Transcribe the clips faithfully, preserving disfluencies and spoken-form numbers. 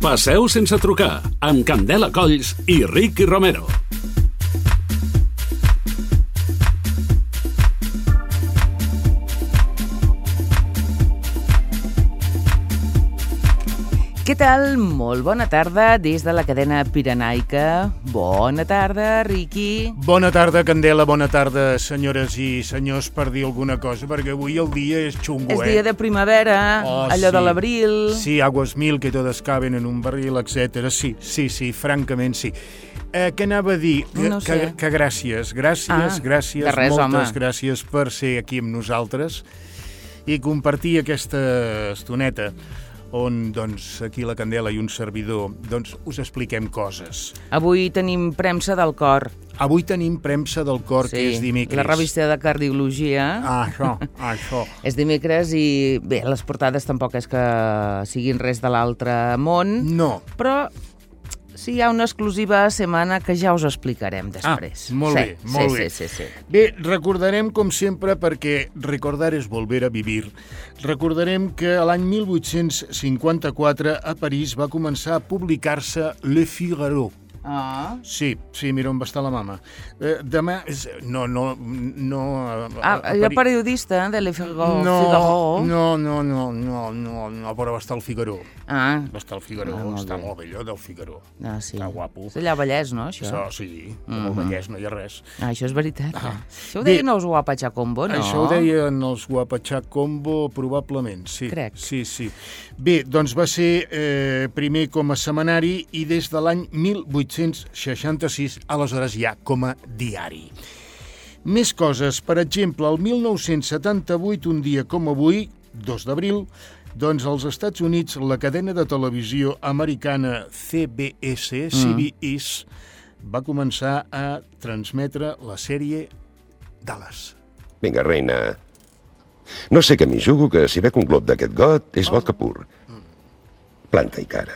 Passeu sense trucar, amb Candela Colls i Ricky Romero. Què tal? Molt bona tarda des de la cadena pirenaica. Bona tarda, Riqui. Bona tarda, Candela, bona tarda, senyores i senyors, per dir alguna cosa, perquè avui el dia és xungo, És eh? dia de primavera, oh, allò sí. de l'abril. Sí, aguas mil que todas caben en un barril, etcètera. Sí, sí, sí, francament sí. Eh, què anava a dir? No que, sé. que gràcies, gràcies, Ah, gràcies, de res, moltes home. gràcies per ser aquí amb nosaltres i compartir aquesta estoneta on, doncs, aquí la Candela i un servidor, doncs, us expliquem coses. Avui tenim premsa del cor. Avui tenim premsa del cor, Sí, que és dimecres. la revista de cardiologia. Ah, això, això. És dimecres i, bé, les portades tampoc és que siguin res de l'altre món, No. però sí hi ha una exclusiva setmana que ja us explicarem després. Ah, molt sí, bé, molt sí, bé. Sí, sí, sí. Bé, recordarem, com sempre, perquè recordar és volver a vivir, recordarem que l'any mil vuit-cents cinquanta-quatre a París va començar a publicar-se Le Figaro. Ah. Sí, sí, mira on va estar la mama. Eh, demà... És, no, no... no Ah, el periodista de Le Figaro. no, Figaro. no, no, no, no, no, no, però va estar al Figaro. Ah, Va estar al Figaro, Ah, molt està bé. molt bé, allò del Figaro. ah, sí. Està guapo. És allà a Vallès, no, això? Això, sí, com el Vallès no hi ha res. Ah, això és veritat. Ah. Això ho Bé, deien els Guapatxa Combo, no? Això ho deien els Guapatxà Combo, probablement, sí. Crec. Sí, sí. Bé, doncs va ser eh, primer com a setmanari i des de l'any mil vuit-cents seixanta-sis, aleshores ja com a diari. Més coses, per exemple, el mil nou-cents setanta-vuit, un dia com avui, dos d'abril, doncs als Estats Units la cadena de televisió americana C B S, mm. C B S, va començar a transmetre la sèrie Dallas. Vinga, reina. No sé què m'hi jugo, que si bec un glob d'aquest got és vodka pur. Planta i cara.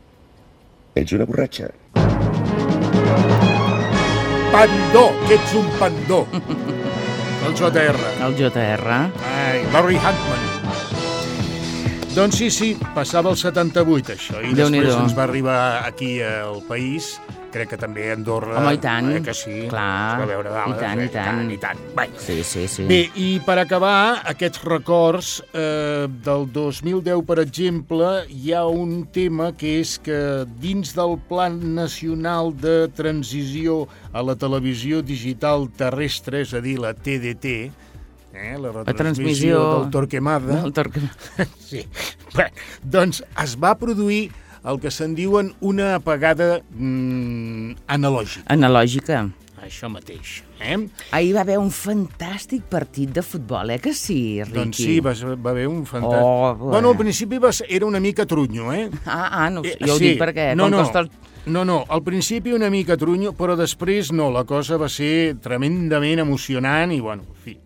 Ets una borratxa. Pandó, que ets un pandó. El J R. El J R. Ai, Larry Hagman. Doncs sí, sí, passava el setanta-vuit, això, i Déu-n'hi-do. després ens va arribar aquí al país, crec que també a Andorra. Home, i tant. Eh, que sí. Clar. Es va veure dalt, I tant, eh, i tant. I tant, i tant. Sí, sí, sí. Bé, i per acabar, aquests records eh, del dos mil deu, per exemple, hi ha un tema que és que dins del Plan Nacional de Transició a la Televisió Digital Terrestre, és a dir, la T D T, eh, la retransmissió transmissió del Torquemada, El Torquemada. sí. Bé, doncs es va produir el que se'n diuen una apagada mm, analògica. Analògica. Això mateix. Eh? Ahir va haver un fantàstic partit de futbol, eh que sí, Riqui? Doncs sí, va, va haver un fantàstic... Oh, bueno, bueno, al principi va ser, era una mica trunyo, eh? Ah, ah, no, Eh, jo ho sí. dic perquè... No, com no. que estàs... No, no, al principi una mica trunyo, però després no, la cosa va ser tremendament emocionant i, bueno, en fi,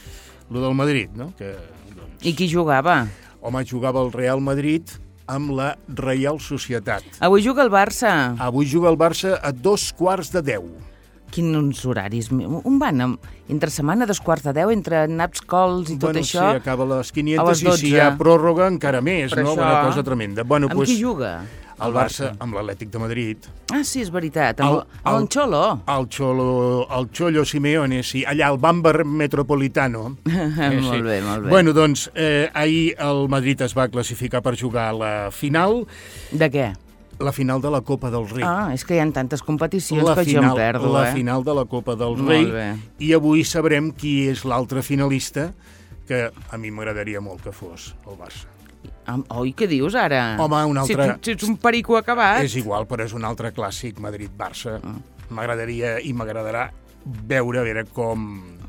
lo del Madrid, no? Que, doncs, I qui jugava? home, jugava el Real Madrid amb la Reial Societat. Avui juga el Barça. Avui juga el Barça a dos quarts de deu. Quins horaris? On van? Entre setmana, dos quarts de deu, entre naps, cols i tot bueno, això? sí, acaba a les a quinientes les i si hi ha dotze. pròrroga encara més, Per no? això. Una cosa tremenda. Bueno, Amb pues, qui juga? el Barça amb l'Atlètic de Madrid. Ah, sí, és veritat. Amb, El- amb el, el- Xolo. El Cholo, el Cholo Simeone, sí, allà al Bamber Metropolitano. Eh, Molt bé, molt bé. Bueno, doncs, eh, ahir el Madrid es va classificar per jugar a la final, De què? la final de la Copa del Rei. Ah, és que hi ha tantes competicions la que jo em perdo, la eh? final de la Copa del Molt Rei. bé. I avui sabrem qui és l'altre finalista, que a mi m'agradaria molt que fos el Barça. Am- Oi, què dius ara? Home, un altre- Si, tu, si ets un perico acabat... És igual, però és un altre clàssic, Madrid-Barça. M'agradaria i m'agradarà veure a veure com,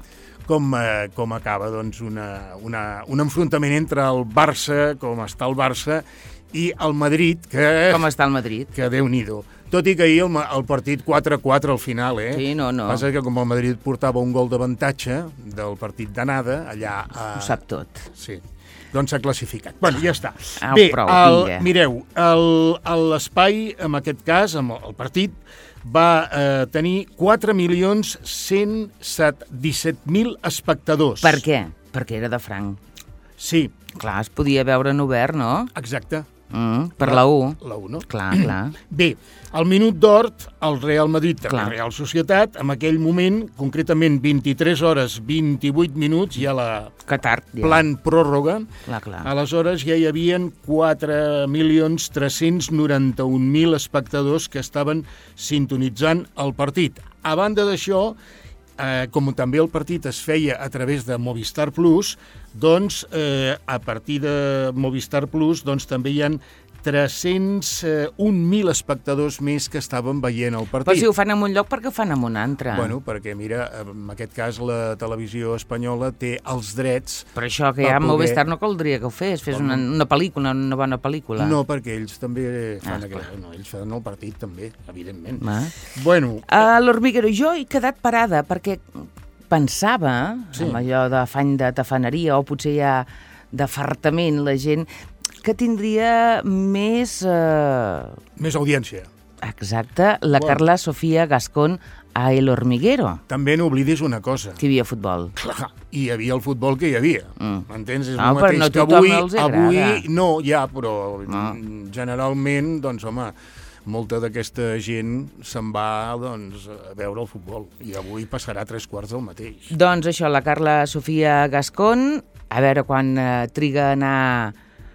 com, eh, com acaba doncs, una, una, un enfrontament entre el Barça, com està el Barça, i el Madrid, que, Com està el Madrid? que Déu-n'hi-do. Tot i que ahir el, ma- el partit quatre a quatre al final, eh? Sí, no, no. Passa que com el Madrid portava un gol d'avantatge del partit d'anada, allà... A... Ho sap tot. Sí. Doncs s'ha classificat. Bueno, ja està. Au, Bé, prou, el, vinga. mireu, el- l'espai, en aquest cas, amb el partit, va eh, tenir quatre milions cent disset mil espectadors. Per què? Perquè era de franc. Sí, Clar, es podia veure en obert, no? exacte. Mm, per la U. La U, no? Clar, clar. Bé, al minut d'or, el Real Madrid, també Clar. Real Societat, en aquell moment, concretament vint-i-tres hores vint-i-vuit minuts, ja la Que tard, ja. plan pròrroga, Clar, clar. aleshores ja hi havia quatre milions tres-cents noranta-un mil espectadors que estaven sintonitzant el partit. A banda d'això, eh, com també el partit es feia a través de Movistar Plus, doncs eh, a partir de Movistar Plus doncs, també hi ha tres-cents un mil espectadors més que estaven veient el partit. Però si ho fan en un lloc, per què ho fan en un altre? Bueno, perquè, mira, en aquest cas la televisió espanyola té els drets... Per això que per ja poder- Movistar no caldria que ho fes, fes una, una pel·lícula, una bona pel·lícula. No, perquè ells també fan Ah, aquella... No, ells fan el partit també, evidentment. Ah. Bueno, A l'Hormiguero jo he quedat parada perquè pensava, Sí. sí. amb allò d'afany de tafaneria o potser ja d'afartament la gent, que tindria més... Eh, més audiència. exacte, la Bueno. Carla Sofia Gascón a El Hormiguero, També no oblidis una cosa. que hi havia futbol. Clar, hi havia el futbol que hi havia. Mm. M'entens? És No, el però mateix no que tothom avui, els agrada. avui no, ja, però No. generalment, doncs, home, molta d'aquesta gent se'n va doncs, a veure el futbol i avui passarà tres quarts del mateix. Doncs això, la Carla Sofia Gascón, a veure quan eh, triga a anar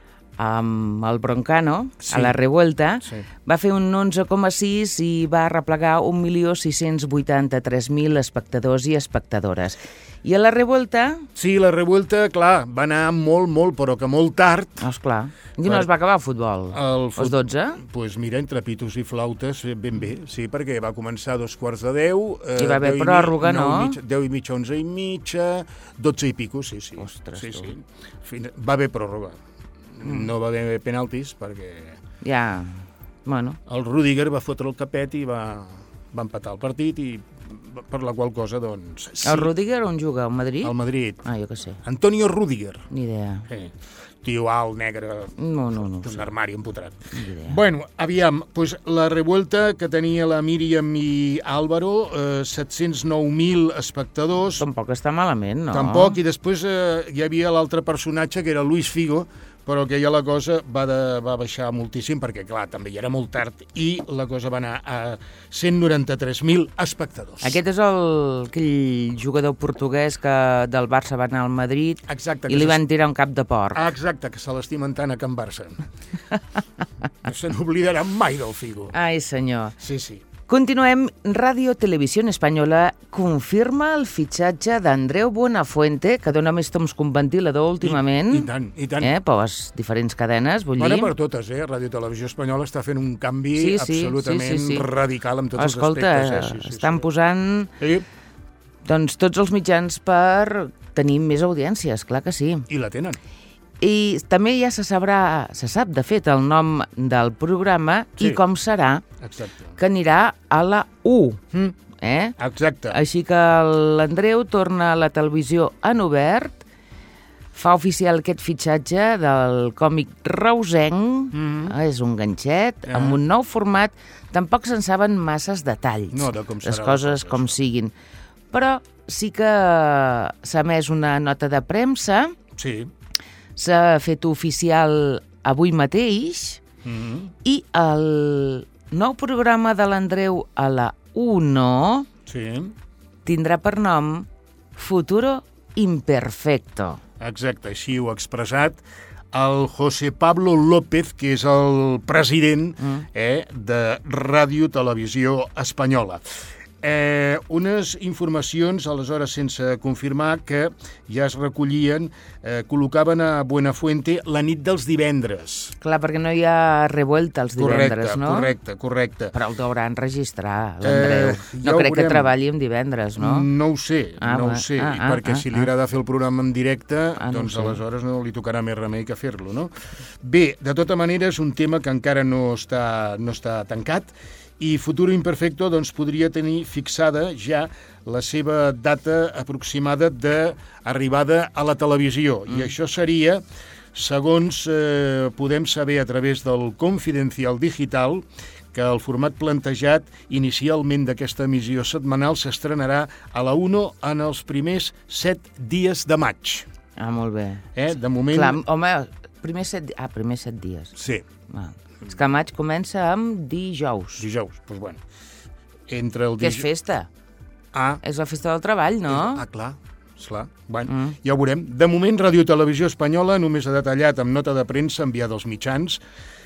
amb el Broncano, Sí. a la Revuelta, Sí. va fer un onze coma sis i va replegar un milió sis-cents vuitanta-tres mil espectadors i espectadores. I a la Revuelta, Sí, la Revuelta, clar, va anar molt, molt, però que molt tard. oh, esclar, i no Per- es va acabar el futbol? El Els dotze? Doncs pues mira, entre pitos i flautes, eh, ben bé, sí, perquè va començar a dos quarts de deu... Eh, Hi va haver deu i pròrroga, mi- nou no? i Mitja, deu i mitja, onze i mitja, dotze i pico, sí, sí. Ostres, sí, tu. sí. Fin... Va haver pròrroga. Mm. No va haver penaltis perquè Ja, bueno, el Rüdiger va fotre el capet i va, va empatar el partit i per la qual cosa, doncs... Sí, el Rüdiger on juga? Al Madrid? al Madrid. Ah, jo què sé, Antonio Rüdiger. ni idea. Eh, tio alt, negre, No, no, no ho un sé, armari empotrat. ni idea. Bueno, aviam, pues la Revuelta que tenia la Míriam i Álvaro, eh, set-cents nou mil espectadors, Tampoc està malament, no? tampoc, i després eh, hi havia l'altre personatge que era Luis Figo, però que ja la cosa va, de, va baixar moltíssim, perquè clar, també ja era molt tard, i la cosa va anar a cent noranta-tres mil espectadors. Aquest és el, aquell jugador portuguès que del Barça va anar al Madrid Exacte, i que li se- van tirar un cap de porc. Ah, exacte, que se l'estimen tant a Can Barça. No se n'oblidarà mai del Figo. Ai, senyor. Sí, sí. Continuem. Radio Televisió Espanyola confirma el fitxatge d'Andreu Buenafuente, que dona més toms que un ventilador últimament. I, i tant, i tant. Eh, per les diferents cadenes, vull Bona dir. per totes, eh? Ràdio Televisió Espanyola està fent un canvi Sí, sí, absolutament sí, sí, sí. radical en tots Escolta, els aspectes. Eh? Sí, sí, estan sí. posant Sí, doncs, tots els mitjans per tenir més audiències, clar que sí. i la tenen. I també ja se sabrà, se sap de fet el nom del programa Sí. i com serà, Exacte. que anirà a la U. Mm, Eh? exacte. Així que l'Andreu torna a la televisió en obert, fa oficial aquest fitxatge del còmic reusenc, Mhm. eh, és un ganxet, Ah. amb un nou format, tampoc se'n saben masses detalls, No, de com serà les la coses cosa, com siguin. Però sí que s'ha emès una nota de premsa, Sí. s'ha fet oficial avui mateix, Mm, i el nou programa de l'Andreu a la Uno sí. tindrà per nom Futuro Imperfecto. Exacte, així ho ha expressat el José Pablo López, que és el president Mm. eh, de Ràdio Televisió Espanyola. Eh, unes informacions, aleshores, sense confirmar, que ja es recollien, eh, col·locaven a Buenafuente la nit dels divendres. Clar, perquè no hi ha revuelta els divendres, correcte, no? correcte, correcte. Però el deuen registrar, l'Andreu. Eh, ja no ho crec que veurem. treballi en divendres, no? No ho sé, Ah, no va. ho sé, Ah, i ah, perquè ah, si li ah. agrada fer el programa en directe, Ah, no ho doncs sé. aleshores no li tocarà més remei que fer-lo, no? Bé, de tota manera és un tema que encara no està, no està tancat, i Futuro Imperfecto doncs, podria tenir fixada ja la seva data aproximada d'arribada a la televisió. Mm. I això seria, segons eh, podem saber a través del Confidencial Digital, que el format plantejat inicialment d'aquesta emissió setmanal s'estrenarà a la Uno en els primers set dies de maig. Ah, molt bé. Eh? De moment... Clar, home, primers set... Ah, primers set dies. Sí. Ah. És que maig comença amb dijous. Dijous, doncs bueno. Entre el Que és dijous... festa. Ah, És la festa del treball, no? ah, clar. Esclar. Bueno, mm. ja ho veurem. De moment, Ràdio Televisió Espanyola només ha detallat amb nota de premsa enviada als mitjans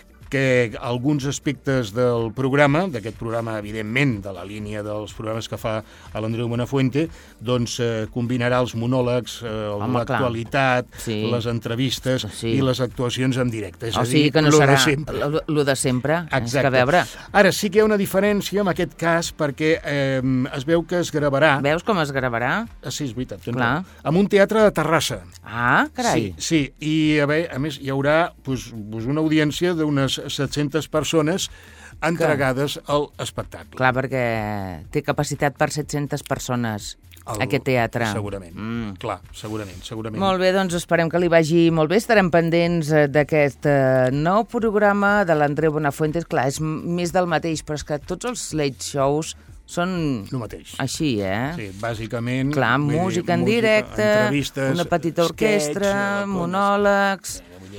que alguns aspectes del programa, d'aquest programa, evidentment, de la línia dels programes que fa l'Andreu Buenafuente, doncs eh, combinarà els monòlegs, eh, l'actualitat, sí. les entrevistes sí. i les actuacions en directe. És o a dir, sigui que no lo serà de sempre. el de sempre. Exacte. És que a veure... Ara, sí que hi ha una diferència en aquest cas perquè eh, es veu que es gravarà... Veus com es gravarà? Ah, sí, és veritat. Clar. En un teatre de Terrassa. Ah, carai. Sí, sí. I a, veure, a més hi haurà pues, pues una audiència d'unes set-centes persones entregades que... al espectacle. Clar, perquè té capacitat per set-centes persones el... aquest teatre. Segurament, mm. clar, segurament, segurament. Molt bé, doncs esperem que li vagi molt bé. Estarem pendents d'aquest eh, nou programa de l'Andreu Buenafuente. Clar, és més del mateix, però és que tots els late shows són el mateix. Així, eh? Sí, bàsicament... Clar, música en directe, una petita orquestra, sketch, monòlegs...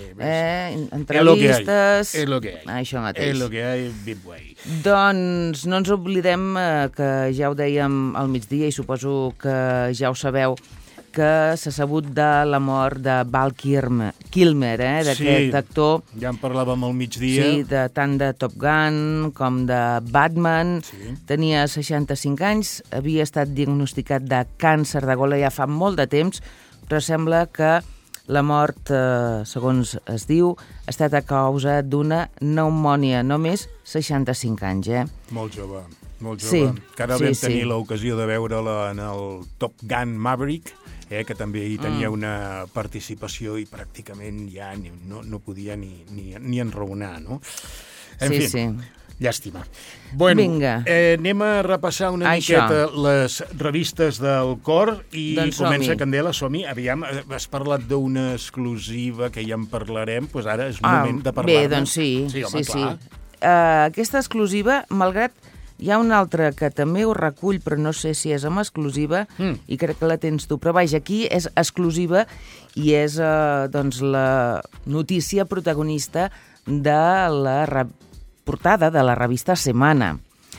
Eh, entrevistes... És lo que hay. Això mateix. És lo que hay, big way. Doncs no ens oblidem eh, que ja ho dèiem al migdia i suposo que ja ho sabeu, que s'ha sabut de la mort de Val Kilmer, eh, d'aquest sí, actor. Ja en parlàvem al migdia. Sí, de, tant de Top Gun com de Batman. Sí. Tenia seixanta-cinc anys, havia estat diagnosticat de càncer de gola ja fa molt de temps, però sembla que la mort, eh, segons es diu, ha estat a causa d'una pneumònia, només seixanta-cinc anys, eh? Molt jove, molt jove. Sí, que ara sí, vam tenir sí. l'ocasió de veure-la en el Top Gun Maverick, eh, que també hi tenia mm. una participació i pràcticament ja ni, no, no podia ni, ni, ni enraonar, no? En sí, fi, sí. Llàstima. Bueno, Vinga. Eh, anem a repassar una Això. miqueta les revistes del cor i doncs comença som-hi. Candela, som-hi. Aviam, has parlat d'una exclusiva que ja en parlarem, doncs ara és Ah, moment de parlar-ne. bé, doncs sí, sí, home, sí, clar. sí. Uh, aquesta exclusiva, malgrat hi ha una altra que també ho recull, però no sé si és amb exclusiva, mm. i crec que la tens tu. Però vaja, aquí és exclusiva i és uh, doncs, la notícia protagonista de la portada de la revista Semana.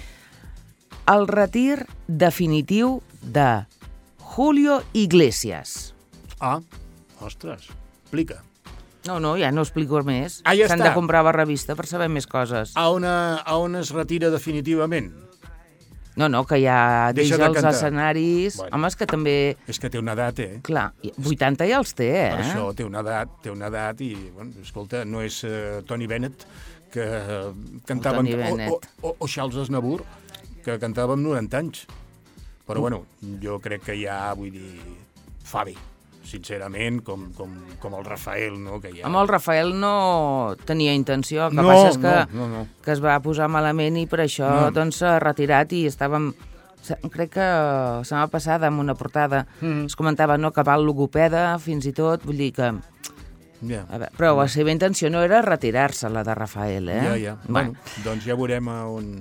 El retir definitiu de Julio Iglesias. Ah, ostres, explica. No, no, ja no explico més. Ah, ja S'han està. de comprar la revista per saber més coses. A on, a on es retira definitivament? No, no, que ja Deixa deixa de els cantar. escenaris... Bueno. Home, és que també... És que té una edat, eh? Clar, vuitanta ja els té, eh? Per això té una edat, té una edat i, bueno, escolta, no és uh, Tony Bennett, que uh, cantava... Tony o, Bennett. o, o, o Charles Aznavour, que cantava amb noranta anys. Però, bueno, jo crec que ja, vull dir, fa bé, sincerament, com, com, com el Rafael, no? Que ja... Amb el Rafael no tenia intenció, el que No, passa és que, no, no, no. que es va posar malament i per això No. doncs s'ha retirat i estàvem... Crec que la setmana passada, amb una portada, Mm. es comentava no, que va al logopeda, fins i tot, vull dir que... Ja. A veure, però la seva intenció no era retirar-se, la de Rafael, eh? Ja, ja. Bueno, doncs ja veurem a on...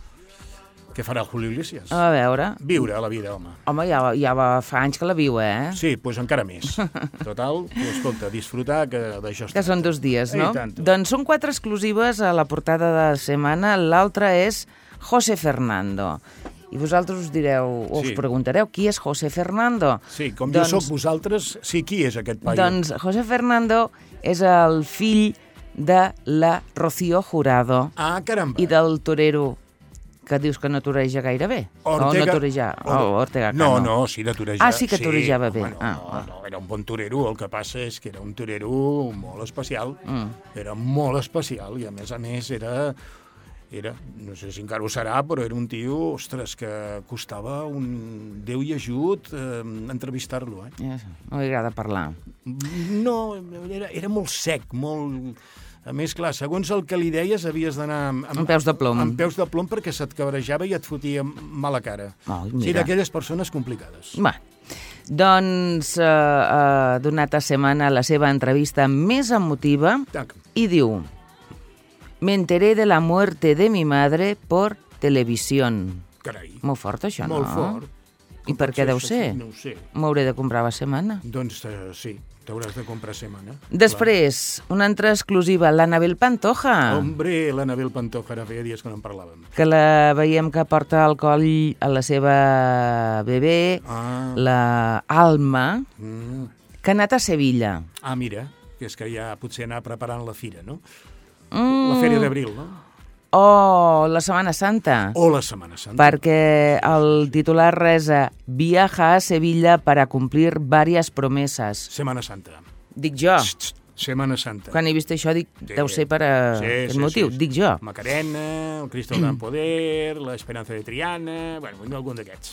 Què farà Julio Iglesias? A veure... Viure la vida, home. Home, ja, ja va, fa anys que la viu, eh? Sí, doncs encara més. Total, pues, escolta, disfrutar que d'això Que són dos dies, no? I tant. Doncs són quatre exclusives a la portada de la setmana. L'altra és José Fernando. I vosaltres us direu, o us Sí. preguntareu, qui és José Fernando? Sí, com doncs, jo sóc vosaltres, sí, qui és aquest paio? Doncs José Fernando és el fill de la Rocío Jurado Ah, caramba. i del torero que dius que no toreja gaire bé. Ortega... O no toreja... Or... Oh, Ortega no, Cano. no, sí, de torejar. Ah, sí que torejava bé. Home, no, Ah, no, ah. no, era un bon torero, el que passa és que era un torero molt especial. Mm. Era molt especial i, a més a més, era... Era, no sé si encara ho serà, però era un tio, ostres, que costava un Déu i ajut eh, entrevistar-lo, eh? Ja, no li agrada parlar. No, era, era molt sec, molt... A més, clar, segons el que li deies, havies d'anar... Amb, Amb peus de plom. Amb peus de plom perquè se't cabrejava i et fotia mala cara. Oh, sí, mira. d'aquelles persones complicades. Va, doncs uh, ha donat a Semana la seva entrevista més emotiva Tac. i diu: Me enteré de la muerte de mi madre por televisión. Carai. Molt fort, això, Molt no? fort. I per què deu ser? No ho sé. M'hauré de comprar la setmana. Doncs uh, sí, t'hauràs de comprar setmana. Després, una altra exclusiva, l'Anabel Pantoja. Hombre, l'Anabel Pantoja, ara feia dies que no en parlàvem. Que la veiem que porta al coll a la seva bebè, Ah. la Alma, Mm. que ha anat a Sevilla. Ah, mira, que és que ja potser anar preparant la fira, no? Mm. La Fèria d'Abril, no? O la Setmana Santa. O la Setmana Santa. Perquè el titular resa viaja a Sevilla para cumplir varias promesas. Setmana Santa. Dic jo. Txt, txt, Setmana Santa. Quan he vist això dic, Sí. deu ser per a Sí, aquest sí, motiu. sí. Dic jo. Macarena, el Cristo Gran Poder, l'Esperanza de Triana... Bueno, algun d'aquests.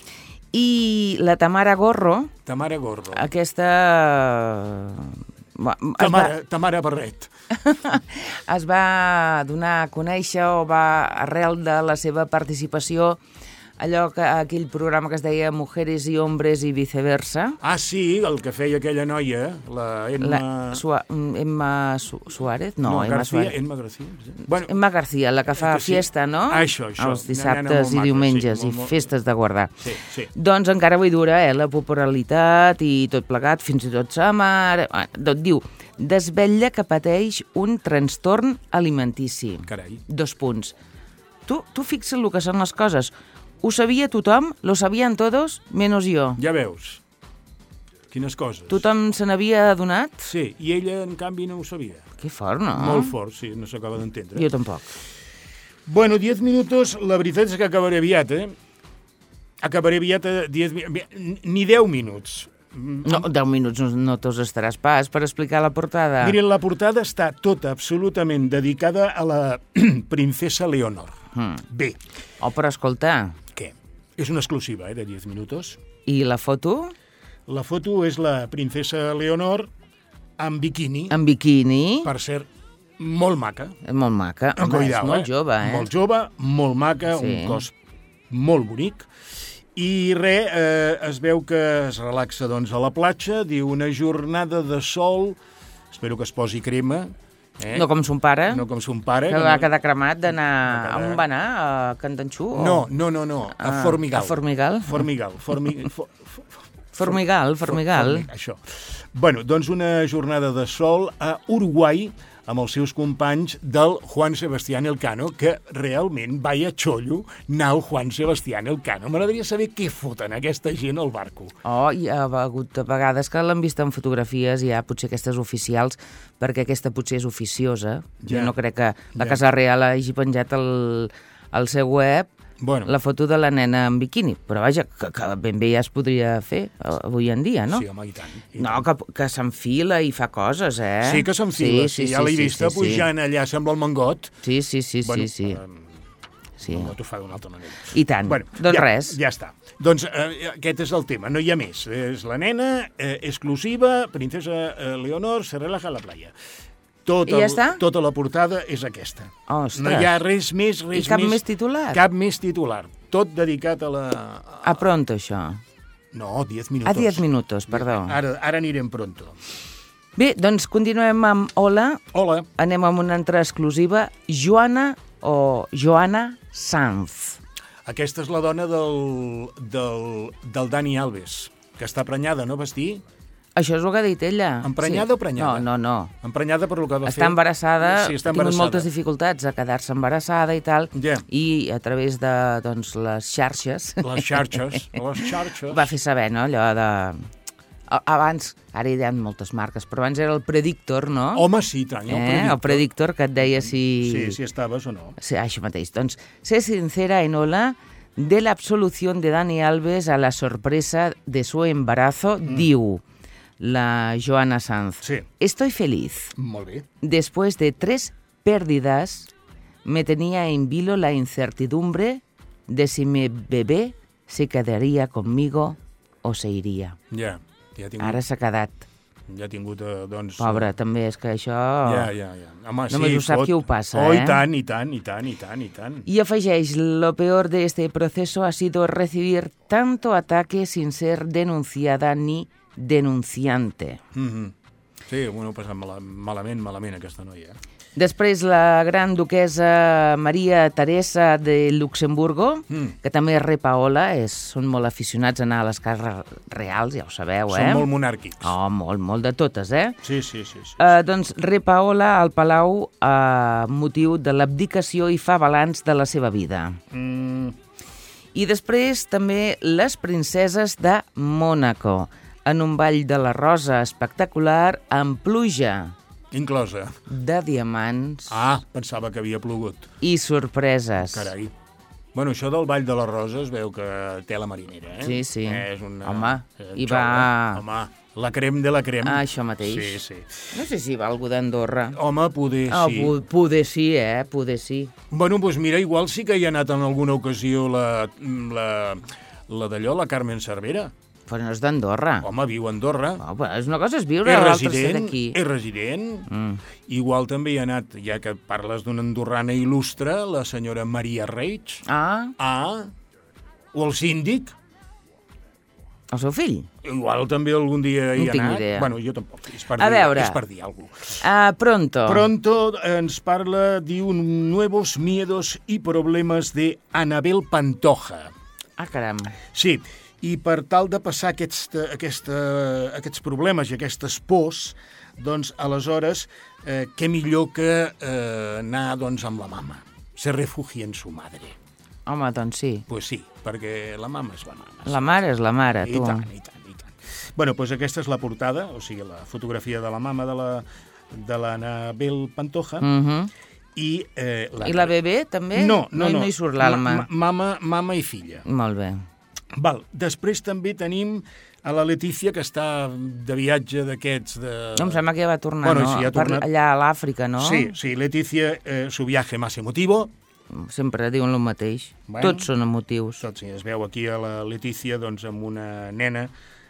I la Tamara Gorro, Tamara Gorro. aquesta... va- es Tamara, Tamara Barret. va, es va donar a conèixer o va, arrel de la seva participació, allò que aquell programa que es deia Mujeres i Hombres i Viceversa, Ah, sí, el que feia aquella noia, la Emma... la Sua, Emma Su, Suárez? No, Emma García, Suárez. Emma García. Sí. Bueno, Emma García, la que fa que sí. fiesta, no? Això, això. Els Una nena dissabtes molt i maca, diumenges sí, molt, i molt- festes de guardar. sí, sí. Doncs encara avui dura, eh, la popularitat i tot plegat, fins i tot sa mare... Tot diu, desvetlla que pateix un trastorn alimentici. Carai. Dos punts. Tu, tu fixa't el que són les coses. Ho sabia tothom, lo sabien todos, menos jo. Ja veus. Quines coses. Tothom se n'havia adonat? Sí, i ella, en canvi, no ho sabia. Que fort, no? Molt fort, sí, no s'acaba d'entendre. Jo tampoc. Bueno, diez minutos, la veritat és que acabaré aviat, eh? Acabaré aviat a diez minuts. Ni deu minuts. No, deu minuts no, no te'ls estaràs pas per explicar la portada. Miren, la portada està tota absolutament dedicada a la princesa Leonor. Mm. Bé, Oh, però escolta, què? És una exclusiva, eh, de diez minutos. i la foto? La foto és la princesa Leonor amb biquini, En biquini? per cert, molt maca. És molt maca. Amb Home, és cuidao, molt jove, eh? Molt jove, molt maca, Sí. un cos molt bonic. I res, eh, es veu que es relaxa doncs, a la platja, diu una jornada de sol, espero que es posi crema. Eh? No com son pare, No com son pare. que que va no- quedar cremat d'anar... Va quedar- On va anar? A Cantanxú? o- No, no, no, no, a Ah, Formigal. a Formigal? Formigal, formi... for, for, Formigal, Formigal. Formi- Això. Bueno, doncs una jornada de sol a Uruguai amb els seus companys del Juan Sebastián Elcano, que realment, vaya xollo, anar el Juan Sebastián Elcano. M'agradaria saber què foten aquesta gent al barco. Oh, hi ha hagut vegades que l'han vist en fotografies, ja potser aquestes oficials, perquè aquesta potser és oficiosa. Ja. Jo no crec que la Ja. Casa Real hagi penjat al, al seu web Bueno, la foto de la nena en biquini, però vaja, que, que ben bé ja es podria fer eh, avui en dia, no? sí, home, i tant. I No, tant. que, que s'enfila i fa coses, eh? Sí que s'enfila, sí, ja l'he vista sí, pujant allà, sembla el mangot. Sí, sí, sí, Bueno, sí, sí. eh, sí. El mangot ho fa d'una altra manera. I tant. Doncs ja, res. Ja està. Doncs eh, aquest és el tema, no hi ha més. És la nena, eh, exclusiva, princesa eh, Leonor, se relaja a la playa. Tot I ja el, està? Tota la portada és aquesta. Ostres. No hi ha res més, res I cap més. més titular? Cap més titular. Tot dedicat a la... A pronto, això. No, diez minutos. A diez minutos, perdó. Ara, ara anirem pronto. Bé, doncs continuem amb Hola. Hola. Anem amb una altra exclusiva. Joana o Joana Sanz. Aquesta és la dona del, del, del Dani Alves, que està prenyada, no, Bastí? Això és el que ha dit ella. Emprenyada o prenyada? No, no, no. Emprenyada per lo que va fer. Està embarassada, Sí, està ha tingut embarassada. moltes dificultats a quedar-se embarassada i tal, Ja. i a través de doncs, les xarxes Les xarxes, les xarxes. va fer saber, no?, allò de... A- Abans, ara hi ha moltes marques, però abans era el Predictor, no? Home, sí, tant, el eh? predictor. El Predictor, que et deia si... Sí, si estaves o no. Sí, això mateix. Doncs, sé sincera en Hola de la absolución de Dani Alves a la sorpresa de su embarazo, mm. diu la Joana Sanz. Sí. Estoy feliz. Molt bé. Después de tres pérdidas, me tenía en vilo la incertidumbre de si mi bebé se quedaría conmigo o se iría. Ja, ja ha tingut, Ara s'ha quedat. ja ha tingut eh, doncs... Pobre, també és que això... Ja, ja, ja. Home, Només sí, ho sap fot. qui ho passa, oh, eh? i tant, i tant, i tant, i tant, i tant. Y afegeix, lo peor de este proceso ha sido recibir tanto ataque sin ser denunciada ni denunciante. Mm -hmm. Sí, bueno, ho ha passat mala, malament, malament, aquesta noia. Eh? Després la gran duquesa Maria Teresa de Luxemburgo, Mm. que també és re Paola, és, són molt aficionats a anar a les cases reals, ja ho sabeu, eh? Són molt monàrquics. Oh, molt, molt de totes, eh? Sí, sí, sí. sí. Uh, doncs re Paola al Palau a uh, motiu de l'abdicació i fa balanç de la seva vida. Mm, I després també les princeses de Mònaco, en un ball de la rosa espectacular amb pluja inclosa. de diamants Ah, pensava que havia plogut. i sorpreses. Carai. Bueno, això del Ball de la Rosa es veu que té la marinera, eh? Sí, sí. És una... Home, eh, hi xorra. va- Home, la crem de la crem. Ah, això mateix. Sí, sí. No sé si va algú d'Andorra. Home, poder Ah, sí. pu- poder sí, eh? Poder sí. Bueno, doncs mira, igual sí que hi ha anat en alguna ocasió la, la, la d'allò, la Carmen Cervera. Però no és d'Andorra. Home, viu a Andorra. Oh, però és una cosa és viure, És l'altra ser resident, d'aquí. és resident. Mm. Igual també hi ha anat, ja que parles d'una andorrana il·lustre, la senyora Maria Reig. Ah, Ah, o el síndic. el seu fill. Igual també algun dia hi No ha tinc anat. idea. Bueno, jo tampoc. És per A dir, veure. És per dir alguna cosa. Ah, pronto. Pronto ens parla, diu, nuevos miedos y problemas de Anabel Pantoja. Ah, caram. Sí, i per tal de passar aquests, aquesta, aquests problemes i aquestes pors, doncs, aleshores, eh, què millor que eh, anar doncs, amb la mama. Se refugia en su madre. Home, doncs sí. Pues sí, perquè la mama és la mama. La mare és la mare, I tu. tant, i tant, i tant. Bueno, doncs aquesta és la portada, o sigui, la fotografia de la mama de la de l'Anabel Pantoja. Mhm. I, eh, la... I la bebè, també? No, no, no. No hi surt l'Alma. Ma- ma- Mama, mama i filla. Molt bé. Val. Després també tenim a la Letícia, que està de viatge d'aquests de... No, em sembla que ja va tornar, Bueno, no? sí, ja ha Per tornat. allà a l'Àfrica, no? Sí, sí, Letícia, eh, su viaje más emotivo. Sempre diuen el mateix. Bueno. Tots són emotius. Tot, sí, es veu aquí a la Letícia doncs, amb una nena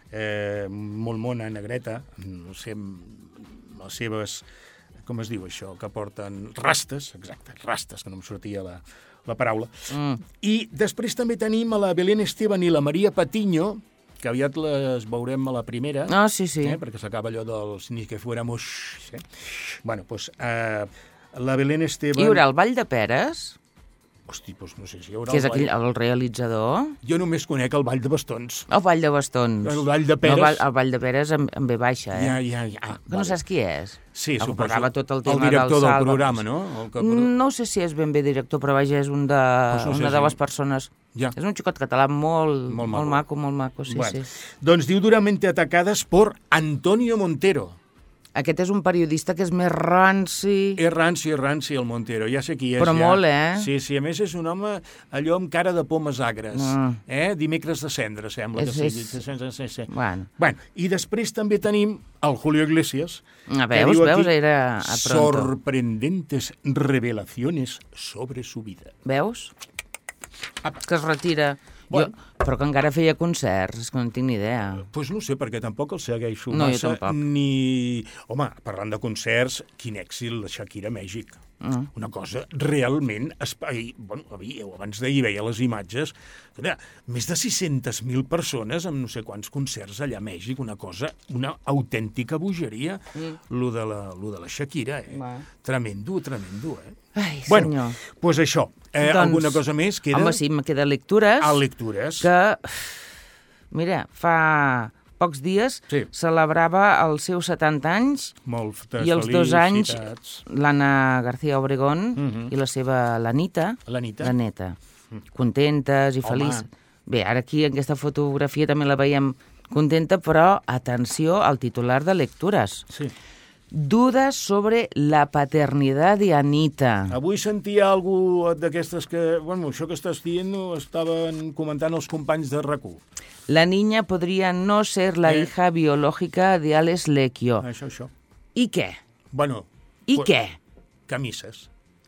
eh, molt mona, negreta, no sé, amb les seves, com es diu això, que porten rastes, exacte, rastes, que no em sortia la, la paraula. Mm. I després també tenim a la Belén Esteban i la Maria Patiño, que aviat les veurem a la primera, Ah, sí, sí. eh, perquè s'acaba allò dels ni que fuéramos... Eh? Bueno, doncs eh, la Belén Esteban... Hi haurà el Ball de Peres, Hosti, doncs no sé si hi haurà que és el aquell, ball. el realitzador. Jo només conec el Ball de Bastons. El Ball de Bastons. El Ball de Peres. No, el, Ball, el Ball de Peres en, en ve baixa, eh? Ja, ja, ja. Que no saps qui és? Sí, El que suposo. portava tot el tema el director del del Salva. programa, no? El que... No sé si és ben bé director, però vaja, és un de, Pues no sé una si- de les persones... Ja. És un xicot català molt, Molt molt, maco. maco, molt maco, sí, Bueno, sí. doncs diu duramente atacadas por Antonio Montero. Aquest és un periodista que és més ranci... És ranci, és ranci el Montero, ja sé qui és. Però ja. molt, eh? Sí, sí, a més és un home allò amb cara de pomes agres. Mm. Eh? Dimecres de cendre, sembla que És- sigui. és- Sí, sí, sí, sí. Bueno. Bueno, i després també tenim el Julio Iglesias. A que veus, diu aquí, veus, era a pronto. sorprendentes revelaciones sobre su vida. Veus? Que es retira. Bueno. Jo, però que encara feia concerts, és que no en tinc ni idea. Pues no sé, perquè tampoc el segueixo No, jo massa, tampoc. ni... Home, parlant de concerts, quin èxit la Shakira a Mèxic. Mm. Una cosa realment... esp- ahir- Bueno, ahir, o abans d'ahir veia les imatges, que era més de sis-centes mil persones amb no sé quants concerts allà a Mèxic, una cosa, una autèntica bogeria, mm. lo, de la, lo de la Shakira, eh? Va. Tremendo, tremendo, eh? Ai, Bueno, senyor. doncs pues això. Eh, Doncs, alguna cosa més queda? Home, sí, me queda lectures. A lectures. Que, mira, fa pocs dies Sí. celebrava els seus setanta anys Moltes i els dos anys felicitats. l'Anna García Obregón Mhm. i la seva l'Anita, L'Anita. la neta, contentes i Home. felices. Bé, ara aquí en aquesta fotografia també la veiem contenta, però atenció al titular de lectures. Sí. Dudas sobre la paternidad de Anita. Avui sentia algú d'aquestes que... Bueno, això que estàs dient ho estaven comentant els companys de RAC u. La niña podría no ser la Eh. hija biológica de Alex Lecchio. Això, això. ¿Y qué? Bueno... ¿Y pues, qué? Camises.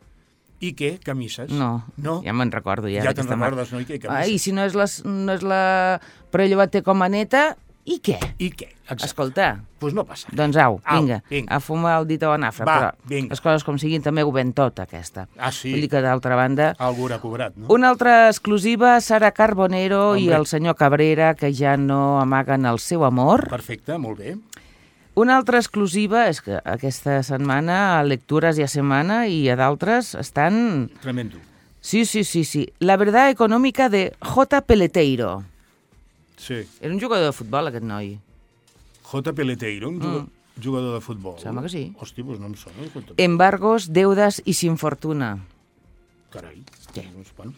I què? Camises? No, No? ja me'n recordo. Ja, Ja te'n d'aquesta mà. recordes, no? I què? Camises. Ai, si no és la, no és la... Però ella va té com a neta, i què? I què? Exacte. Escolta, Doncs pues no passa. doncs au, Au, vinga, vinga. a fumar el dit a la nafra. Va, però vinga. les coses com siguin també ho ven tot, aquesta. Ah, sí? Vull dir que, d'altra banda... Algú haurà cobrat, no? Una altra exclusiva, Sara Carbonero i Hombre. el senyor Cabrera, que ja no amaguen el seu amor. Perfecte, molt bé. Una altra exclusiva és que aquesta setmana a Lecturas i a Semana i a d'altres estan... Tremendo. Sí, sí, sí, sí. La verdad econòmica de J. Peleteiro. Sí. Era un jugador de futbol, aquest noi. J. Peleteiro, un jugador, mm. jugador de futbol. Sembla que sí. Hòstia, doncs no em sona. Embargos, deudas i sin fortuna. Carai. Sí. Doncs, bueno.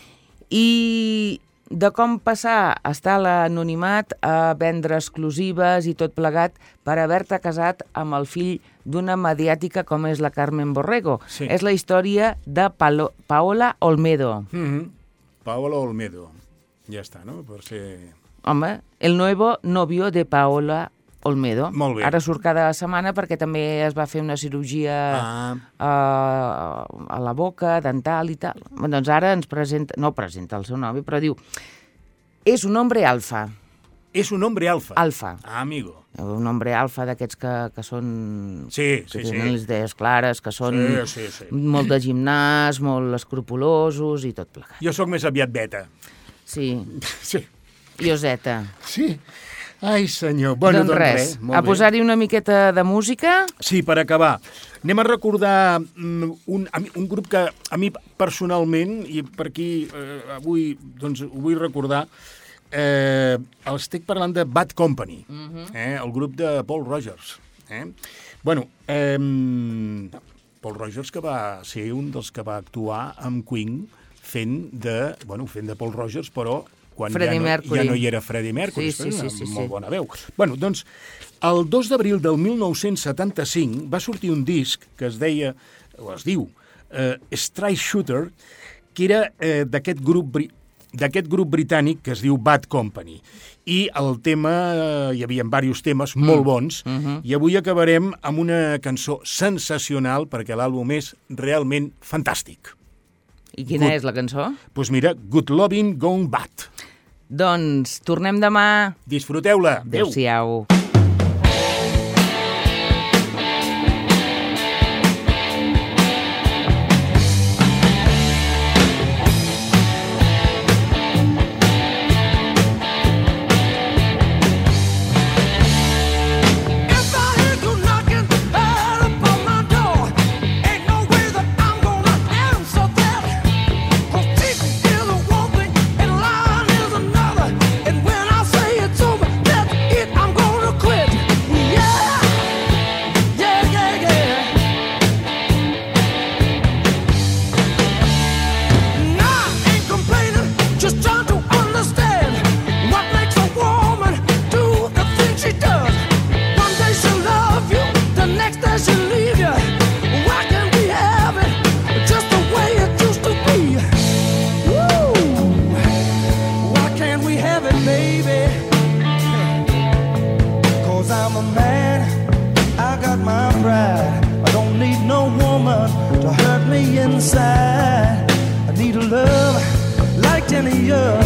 I de com passar a estar a l'anonimat a vendre exclusives i tot plegat per haver-te casat amb el fill d'una mediàtica com és la Carmen Borrego. Sí. És la història de Palo- Paola Olmedo. Mm-hmm. Paola Olmedo. Ja està, no? Per ser... Home, el nuevo novio de Paola Olmedo. Molt bé. Ara surt cada setmana perquè també es va fer una cirurgia Ah. a, a la boca, dental i tal. Doncs ara ens presenta, no presenta el seu nom, però diu, és un hombre alfa. És un hombre alfa. Alfa. Ah, amigo. Un hombre alfa d'aquests que, que són... Sí, que sí, tenen sí. les idees clares, que són Sí, sí, sí. molt de gimnàs, molt escrupulosos i tot plegat. Jo sóc més aviat beta. Sí, Sí. i Oseta. Sí. Ai, senyor. Bueno, doncs res, molt a bé. posar-hi una miqueta de música. Sí, per acabar. Anem a recordar mm, un, a mi- un grup que a mi personalment, i per aquí eh, avui doncs, ho vull recordar, eh, el estic parlant de Bad Company, uh-huh. eh, el grup de Paul Rogers. Eh? Bueno, eh, Paul Rogers que va ser un dels que va actuar amb Queen fent de, bueno, fent de Paul Rogers, però quan ja Freddie no, Mercury. ja no hi era Freddie Mercury, Sí, sí, sí, amb sí, molt sí. bona veu. Bueno, doncs, el dos d'abril del mil nou-cents setanta-cinc va sortir un disc que es deia, o es diu, eh, Strike Shooter, que era eh, d'aquest grup bri- d'aquest grup britànic que es diu Bad Company. I el tema, eh, hi havia diversos temes molt bons, Mm -hmm. i avui acabarem amb una cançó sensacional perquè l'àlbum és realment fantàstic. I quina Good. és la cançó? Doncs pues mira, Good Lovin' Gone Bad. Doncs tornem demà. Disfruteu-la. Adéu. Adéu-siau. If I hear you knocking right up on my door, ain't no way that I'm gonna answer that. 'Cause cheating is one thing and lying is another. And when I say it's over, that's it, I'm gonna quit. Yeah, yeah, yeah, yeah. Nah, I ain't complaining, just trying to understand what makes a woman do the things she does. One day she'll love you, the next day she'll leave you. Why can't we have it just the way it used to be? Woo! Why can't we have it, baby? 'Cause I'm a man, I got my pride. I don't need no woman to hurt me inside. I need a love like any other.